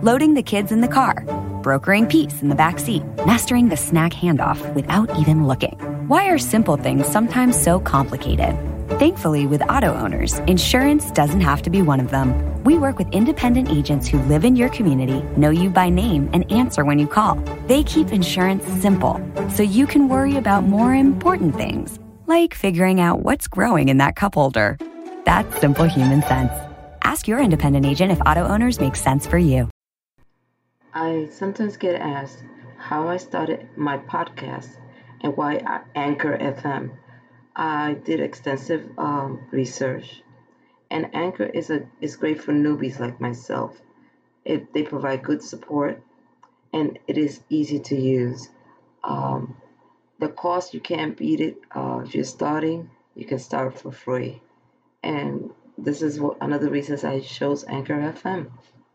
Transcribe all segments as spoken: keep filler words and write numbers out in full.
loading the kids in the car, brokering peace in the back seat, mastering the snack handoff without even looking. Why are simple things sometimes so complicated? Thankfully, with auto owners, insurance doesn't have to be one of them. We work with independent agents who live in your community, know you by name, and answer when you call. They keep insurance simple, so you can worry about more important things, like figuring out what's growing in that cup holder. That's simple human sense. Ask your independent agent if auto owners make sense for you. I sometimes get asked how I started my podcast and why I Anchor F M. I did extensive um, research, and Anchor is a is great for newbies like myself. It they provide good support, and it is easy to use. Um, the cost, you can't beat it. Uh, if you're starting, you can start for free, and this is what another reasons I chose Anchor F M.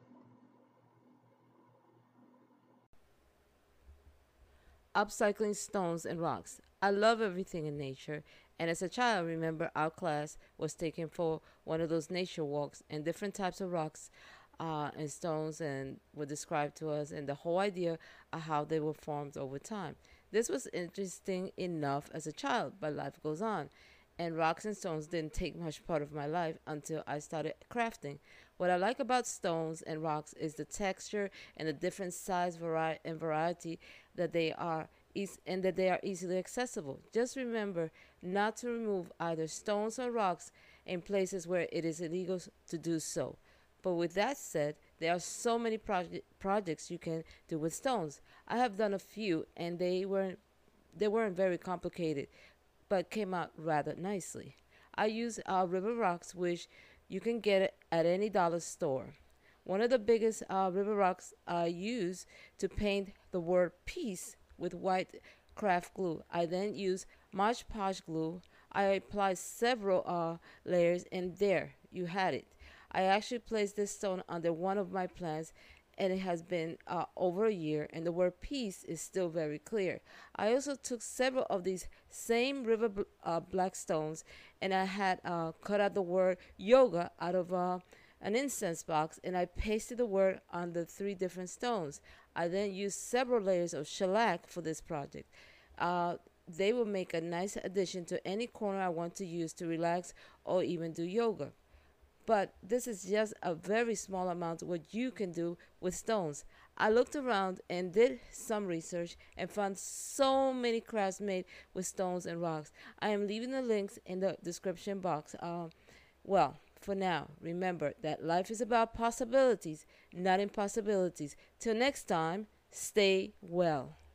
Upcycling stones and rocks. I love everything in nature, and as a child, I remember our class was taken for one of those nature walks, and different types of rocks uh, and stones and were described to us, and the whole idea of how they were formed over time. This was interesting enough as a child, but life goes on, and rocks and stones didn't take much part of my life until I started crafting. What I like about stones and rocks is the texture and the different size vari- and variety that they are eas- and that they are easily accessible. Just remember not to remove either stones or rocks in places where it is illegal to do so. But with that said, there are so many proje- projects you can do with stones. I have done a few, and they weren't they weren't very complicated, but came out rather nicely. I use uh, river rocks, which you can get at any dollar store. One of the biggest uh, river rocks I use to paint the word peace with white craft glue. I then use Mod Podge glue. I applied several uh, layers, and there you had it. I actually placed this stone under one of my plants, and it has been uh, over a year, and the word peace is still very clear. I also took several of these same river bl- uh, black stones, and I had uh, cut out the word yoga out of uh, an incense box, and I pasted the word on the three different stones. I then used several layers of shellac for this project. Uh, they will make a nice addition to any corner I want to use to relax or even do yoga. But this is just a very small amount of what you can do with stones. I looked around and did some research and found so many crafts made with stones and rocks. I am leaving the links in the description box. Um, well, for now, remember that life is about possibilities, not impossibilities. Till next time, stay well.